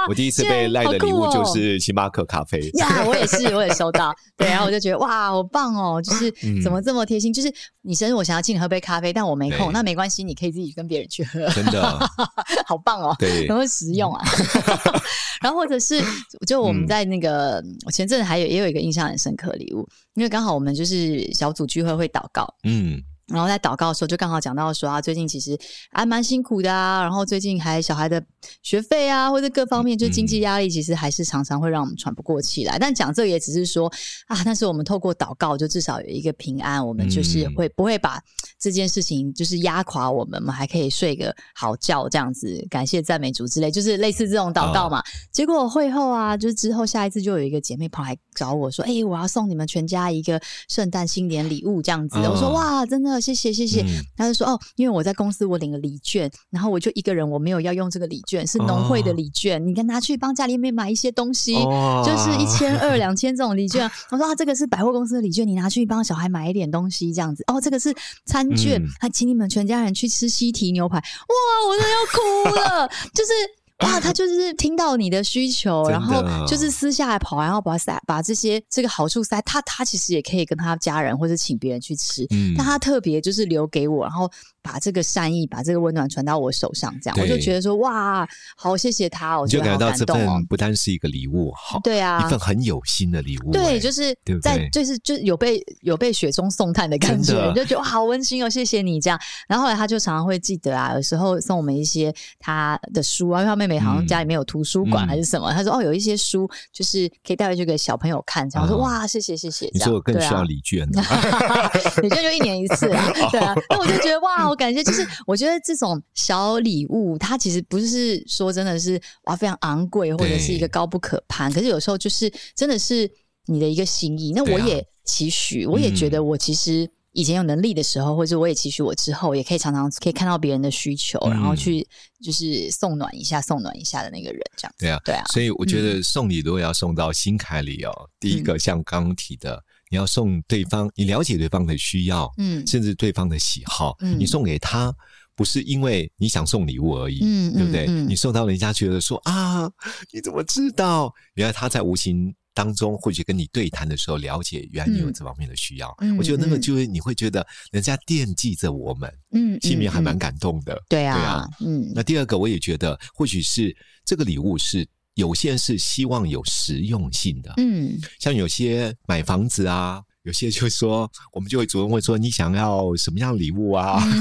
我第一次被赖的礼物就是星巴克咖啡呀，我也收到。对，然后我就觉得哇，好棒哦！就是怎么这么贴心？就是你生日我想要请你喝杯咖啡，但我没空，那没关系，你可以自己跟别人去喝。 真的， 好棒哦！ 对， 很会实用啊。然后或者是就我们在那个我前阵子也有一个印象很深刻的礼物，因为刚好我们就是小组聚会祷告，然后在祷告的时候就刚好讲到说最近其实还蛮辛苦的啊，然后最近还小孩的学费啊或者各方面就经济压力其实还是常常会让我们喘不过气来，但讲这个也只是说但是我们透过祷告就至少有一个平安，我们就是不会把这件事情就是压垮我们还可以睡个好觉这样子，感谢赞美主之类，就是类似这种祷告嘛。结果会后就是之后下一次就有一个姐妹跑来找我说我要送你们全家一个圣诞新年礼物这样子我说哇真的谢谢。他就说因为我在公司我领了礼券，然后我就一个人我没有要用这个礼券，是农会的礼券，你跟拿去帮家里面买一些东西就是1200、2000这种礼券我说这个是百货公司的礼券，你拿去帮小孩买一点东西这样子这个是餐券请你们全家人去吃西提牛排，哇我真的要哭了就是他就是听到你的需求，然后就是私下来跑，然后把这个好处塞他其实也可以跟他家人或者请别人去吃，但他特别就是留给我，然后把这个善意把这个温暖传到我手上这样我就觉得说哇好谢谢他，我觉得好感动就感到这份不单是一个礼物对啊， 一份很有心的礼物对就是在就是有被雪中送炭的感觉，就觉得哇好温馨谢谢你这样。然后后来他就常常会记得有时候送我们一些他的书因为他妹妹好像家里面有图书馆还是什么他说有一些书就是可以带回去给小朋友看这样我说哇谢谢你说我更需要礼券礼券就1年1次啦对啊，那我就觉得哇好感谢，就是我觉得这种小礼物它其实不是说真的是非常昂贵或者是一个高不可攀，可是有时候就是真的是你的一个心意。那我也期许我也觉得我其实以前有能力的时候，或者我也期许我之后也可以常常可以看到别人的需求然后去就是送暖一下的那个人这样对啊， 所以我觉得送礼如果要送到心坎里第一个像刚刚提的你要送对方，你了解对方的需要甚至对方的喜好你送给他不是因为你想送礼物而已对不对你送到人家觉得说你怎么知道，原来他在无形当中或许跟你对谈的时候了解原来你有这方面的需要我觉得那个就是你会觉得人家惦记着我们心里面还蛮感动的对啊那第二个我也觉得或许是这个礼物是有些人是希望有实用性的像有些买房子有些就说我们就会主动问说你想要什么样的礼物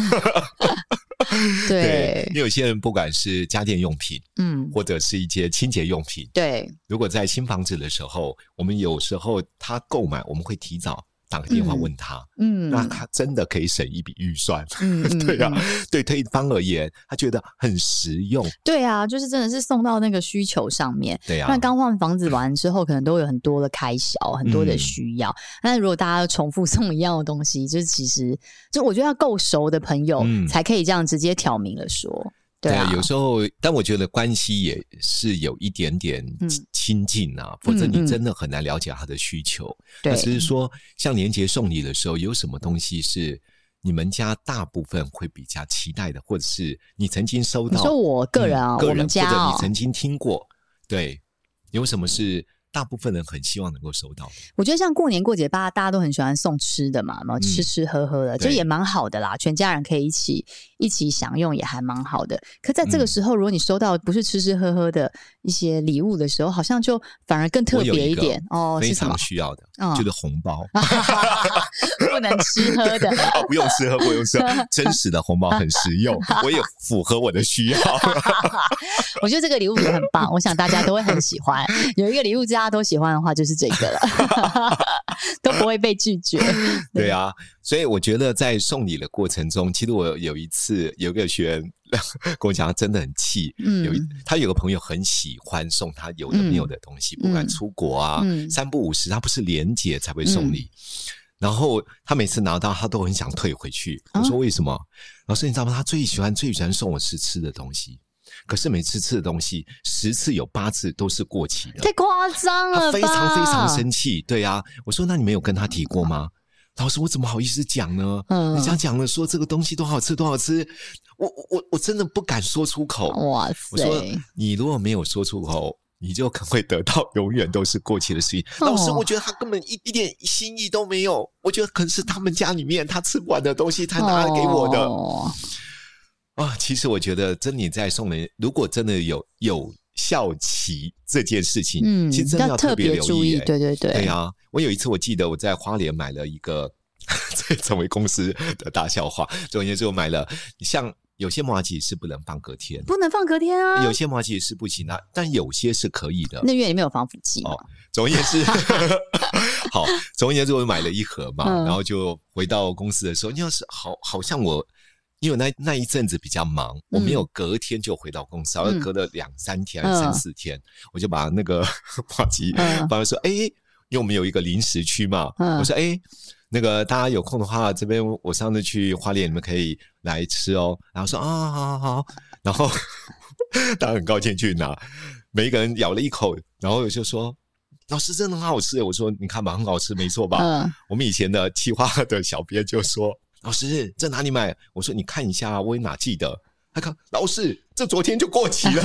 对，因为有些人不管是家电用品或者是一些清洁用品对，如果在新房子的时候我们有时候他购买我们会提早打个电话问他那他真的可以省一笔预算对啊对对方而言他觉得很实用对啊，就是真的是送到那个需求上面对啊， 不然刚换房子完之后可能都有很多的开销很多的需要但是如果大家重复送一样的东西就是其实就我觉得要够熟的朋友才可以这样直接挑明了说对啊， 有时候但我觉得关系也是有一点点亲近否则你真的很难了解他的需求对，只是说像年节送礼的时候有什么东西是你们家大部分会比较期待的，或者是你曾经收到， 你说我个人我们家或者你曾经听过对，有什么是大部分人很希望能够收到的？ 我觉得像过年过节大家都很喜欢送吃的嘛吃吃喝喝的就也蛮好的啦，全家人可以一起享用也还蛮好的。可在这个时候如果你收到不是吃吃喝喝的一些礼物的时候好像就反而更特别一点非常需要的就是红包不能吃喝的不用吃喝不用吃喝真实的红包很实用我也符合我的需要我觉得这个礼物也很棒我想大家都会很喜欢有一个礼物大家都喜欢的话就是这个了都不会被拒绝对啊，所以我觉得在送礼的过程中其实我有一次有个学员跟我讲他真的很气他有个朋友很喜欢送他有的没有的东西不管出国3不5时他不是连结才会送礼然后他每次拿到他都很想退回去我说为什么老师你知道吗他最喜欢送我吃的东西可是每次吃的东西10次有8次都是过期的太夸张了吧他非常非常生气对啊我说那你没有跟他提过吗老师我怎么好意思讲呢？人家讲了说这个东西多好吃多好吃，我真的不敢说出口。 哇塞！ 我说你如果没有说出口，你就可能会得到永远都是过期的食品。老师我觉得他根本一点心意都没有，我觉得可能是他们家里面他吃不完的东西他拿来给我的。其实我觉得真的在送人，如果真的有效期这件事情，其实真的要特别留意。对啊，我有一次我记得我在花莲买了一个这成为公司的大笑话，总而言之我买了，像有些麻糬是不能放隔天， 不能放隔天啊， 有些麻糬是不行的，但有些是可以的。 那因为里面有防腐剂嘛。 总而言之好，总而言之我买了一盒嘛，然后就回到公司的时候，因为是好像我因为那一阵子比较忙，我没有隔天就回到公司，而隔了2-3天3-4天，我就把那个麻糬帮他说因为我们有一个零食区嘛，我说那个大家有空的话，这边我上次去花莲，你们可以来吃哦。然后说好，然后大家很高兴去拿，每一个人咬了一口，然后我就说老师真的很好吃。我说你看吧，很好吃没错吧。我们以前的企划的小编就说老师这哪里买？我说你看一下我哪记得。他看老师这昨天就过期了。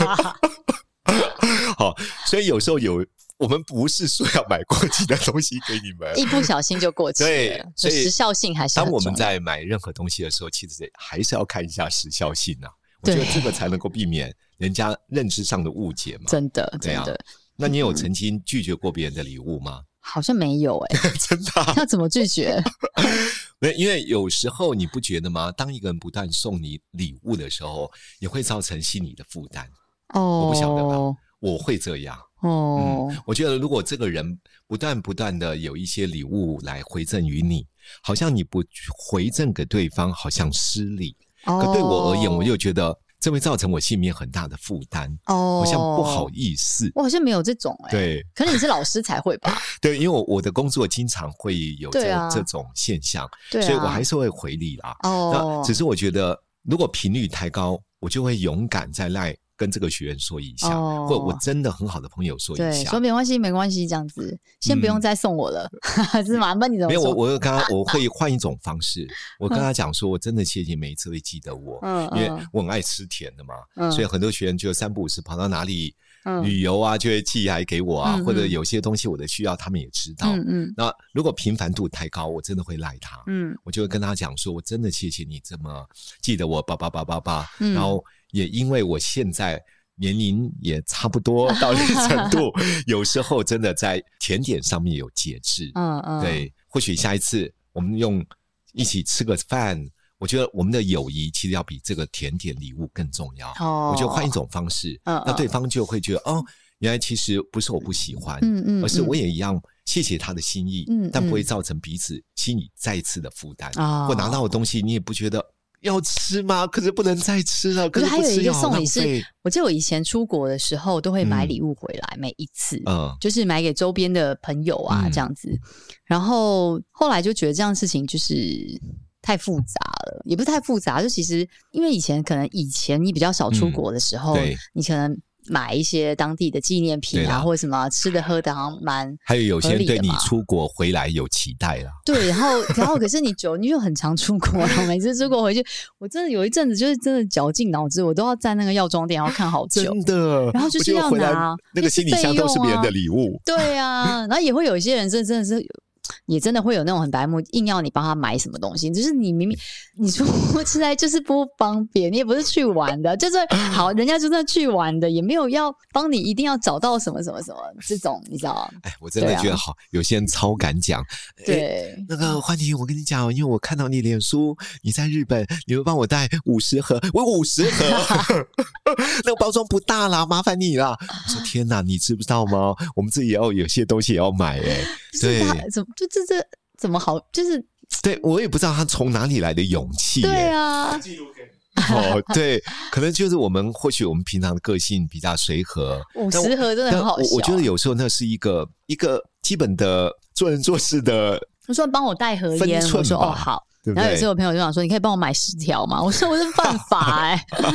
好，所以有时候我们不是说要买过期的东西给你们， 一不小心就过期了。 对，所以时效性还是很重要。 当我们在买任何东西的时候，其实还是要看一下时效性啊。我觉得这个才能够避免人家认知上的误解嘛。 真的，真的。 那你有曾经拒绝过别人的礼物吗？ 好像没有真的要怎么拒绝？ 因为有时候你不觉得吗？当一个人不断送你礼物的时候，也会造成心理的负担。我不晓得吧，我会这样。我觉得如果这个人不断的有一些礼物来回赠于你，好像你不回赠给对方好像失礼。可对我而言，我就觉得这会造成我心里面很大的负担，好像不好意思。 我好像没有这种对， 可能你是老师才会吧？ 对，因为我的工作经常会有这种现象，所以我还是会回礼啦。那只是我觉得，如果频率太高，我就会勇敢在赖跟这个学员说一下，或者我真的很好的朋友说一下， 对，说没关系，没关系，这样子，先不用再送我了，是吗？那你怎么说？ 没有，我会换一种方式，我跟他讲说，我真的谢谢每一次会记得我，因为我很爱吃甜的嘛，所以很多学员就3不5时跑到哪里旅游啊，就会寄来给我啊，或者有些东西我的需要他们也知道。那如果频繁度太高，我真的会赖他。我就会跟他讲说，我真的谢谢你这么记得我爸，然后也因为我现在年龄也差不多到一个程度，有时候真的在甜点上面有节制。对，或许下一次我们一起吃个饭，我觉得我们的友谊其实要比这个甜点礼物更重要。我就换一种方式，那对方就会觉得原来其实不是我不喜欢，而是我也一样谢谢他的心意，但不会造成彼此心里再一次的负担。或拿到的东西你也不觉得要吃吗？可是不能再吃了。可是还有一个送礼是，我记得我以前出国的时候都会买礼物回来，每一次，就是买给周边的朋友啊，这样子。然后后来就觉得这样的事情就是太复杂了，也不是太复杂，就其实因为以前你比较少出国的时候，你可能买一些当地的纪念品啊，或者什么吃的喝的，好像蛮还有些人对你出国回来有期待啦。 对，然后可是你就很常出国，然后每次出国回去，我真的有一阵子就是真的绞尽脑汁，我都要在那个药妆店然后看好久， 真的。 然后就是要拿那个行李箱都是别人的礼物， 对啊。然后也会有一些人真的是。也真的会有那种很白目，硬要你帮他买什么东西，就是你明明你出国现在就是不方便，你也不是去玩的，就是好，人家就算去玩的，也没有要帮你一定要找到什么什么什么这种，你知道吗？ 我真的觉得好，有些人超敢讲。 对， 那个焕婷，我跟你讲，因为我看到你脸书，你在日本，你会帮我带50盒，我50盒，那个包装不大啦，麻烦你啦。我说天哪，你知不知道吗？我们自己也要有些东西也要买对。 这怎么好？就是对我也不知道他从哪里来的勇气。 对啊， 对，可能就是或许我们平常的个性比较随和 ，50盒真的很好笑。 我觉得有时候那是一个基本的做人做事的。 我说帮我带盒烟，我说好。然后有时候我朋友就想说，你可以帮我买10条吗？我说我是犯法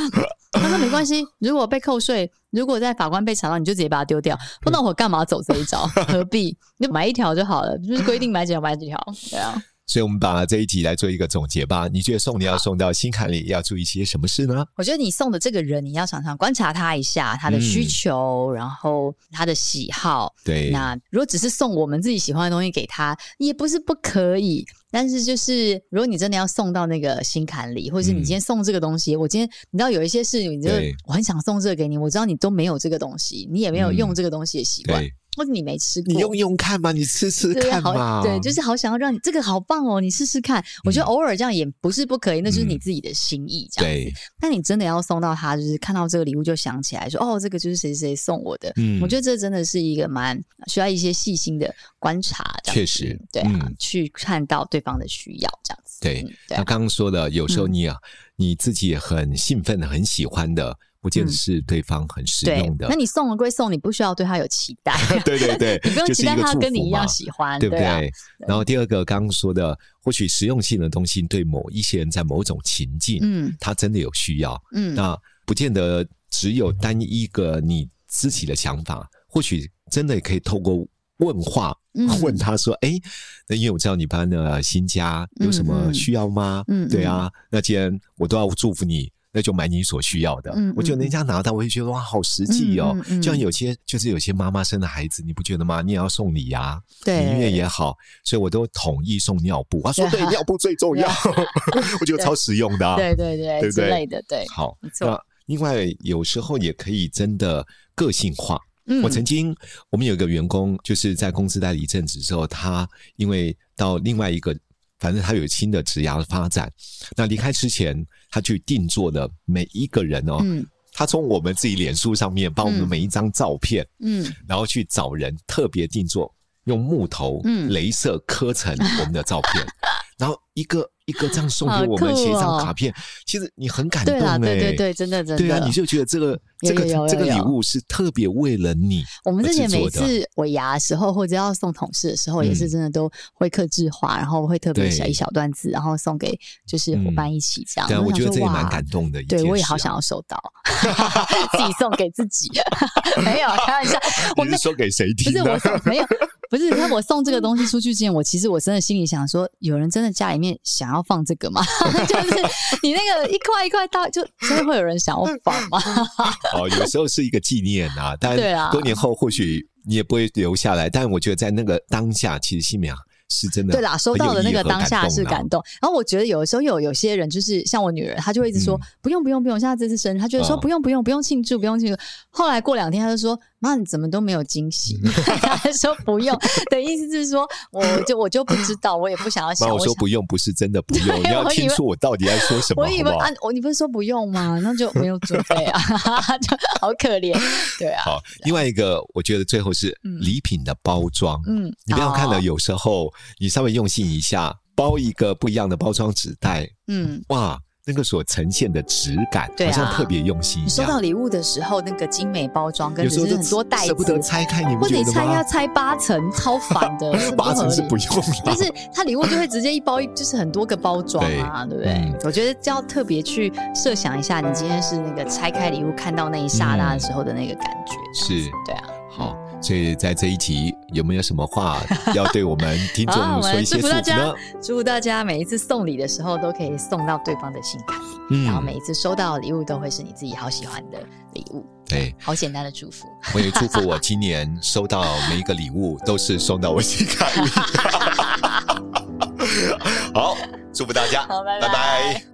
他说没关系，如果被扣税，如果在法官被查到，你就直接把它丢掉。不然我干嘛走这一招？何必？你就买一条就好了，就是规定买几条买几条，对啊。 所以我们把这一集来做一个总结吧。你觉得送礼要送到心坎里，要注意些什么事呢？ 我觉得你送的这个人，你要常常观察他一下他的需求，然后他的喜好。 对， 那如果只是送我们自己喜欢的东西给他，也不是不可以。但是就是如果你真的要送到那个心坎里，或者是你今天送这个东西，我今天你知道有一些事，你就我很想送这个给你，我知道你都没有这个东西，你也没有用这个东西的习惯。或者你没吃过， 你用用看嘛，你吃吃看嘛。 对，就是好想要让你这个好棒哦，你试试看。我觉得偶尔这样也不是不可以，那就是你自己的心意这样子。但你真的要送到他，就是看到这个礼物就想起来说，哦，这个就是谁谁送我的。我觉得这真的是一个蛮需要一些细心的观察，这样子确实，对啊，去看到对方的需要这样子。 对，他刚刚说的，有时候你自己也很兴奋的、很喜欢的。不见得是对方很实用的。 那你送了归送，你不需要对他有期待。 对对对， 你不用期待他跟你一样喜欢， 对不对？ 啊、 然后第二个刚刚说的，或许实用性的东西对某一些人在某种情境，他真的有需要，那不见得只有单一个你自己的想法，或许真的也可以透过问话。问他说那因为我知道你搬了新家有什么需要吗？对啊，那既然我都要祝福你，那就买你所需要的。我觉得人家拿到我会觉得哇好实际哦。就像有些妈妈生的孩子，你不觉得吗？你也要送礼啊， 对， 音乐也好，所以我都统一送尿布。他说对，尿布最重要。我觉得超实用的啊。 对对对，对不对？之类的，对。 好，那另外有时候也可以真的个性化。我们有一个员工，就是在公司待了一阵子之后，他因为到另外一个，反正他有新的职涯的发展，那离开之前，他去定做的每一个人他从我们自己脸书上面把我们每一张照片，然后去找人特别定做，用木头、雷射刻成我们的照片，然后一个一个这样送给我们，写一张卡片，其实你很感动对，真的对啊，你就觉得这个礼物是特别为了你。 我们之前每次尾牙的时候，或者要送同事的时候，也是真的都会客制化，然后会特别写一小段字，然后送给就是伙伴一起这样。 对啊，我觉得这也蛮感动的一件事。 对，我也好想要收到，自己送给自己。没有开玩笑， 你是说给谁听？ 不是我送，没有。不是，看我送这个东西出去之前，我真的心里想说，有人真的家里面想要放这个吗？就是你那个一块一块大，就真的会有人想要放吗？ 有时候是一个纪念啊，但多年后或许你也不会留下来。但我觉得在那个当下，其实心里面是真的对啦，收到的那个当下是感动。然后我觉得有的时候有些人就是像我女儿，她就会一直说不用，现在这次生日，她觉得说不用庆祝。后来过2天，她就说妈，你怎么都没有惊喜？她说不用的意思是说，我就不知道，我也不想要想。 我说不用不是真的不用，你要听出我到底在说什么。 我以为你不是说不用吗？那就没有准备啊，就好可怜。对啊。 好，另外一个我觉得最后是礼品的包装。你不要看了，有时候你稍微用心一下，包一个不一样的包装纸袋，哇，那个所呈现的质感，好像特别用心一下。 你收到礼物的时候，那个精美包装跟只是很多袋子， 舍不得拆开，你不觉得吗？ 或者你要拆8层，超烦的。 8层是不用的， 就是它礼物就会直接一包，就是很多个包装啊，对不对？我觉得要特别去设想一下，你今天是那个拆开礼物看到那一刹那的时候的那个感觉。 是， 对啊。 好，所以在这一集有没有什么话要对我们听众说一些祝福呢？ 祝福大家每一次送礼的时候都可以送到对方的心坎里，然后每一次收到的礼物都会是你自己好喜欢的礼物。 对， 好简单的祝福。 我也祝福我今年收到每一个礼物都是送到我心坎里。好，祝福大家， 好，拜拜。